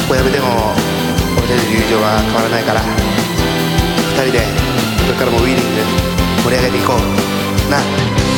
こやめても俺たちの友情は変わらないから、2人でこれからもウィーリング盛り上げていこうな。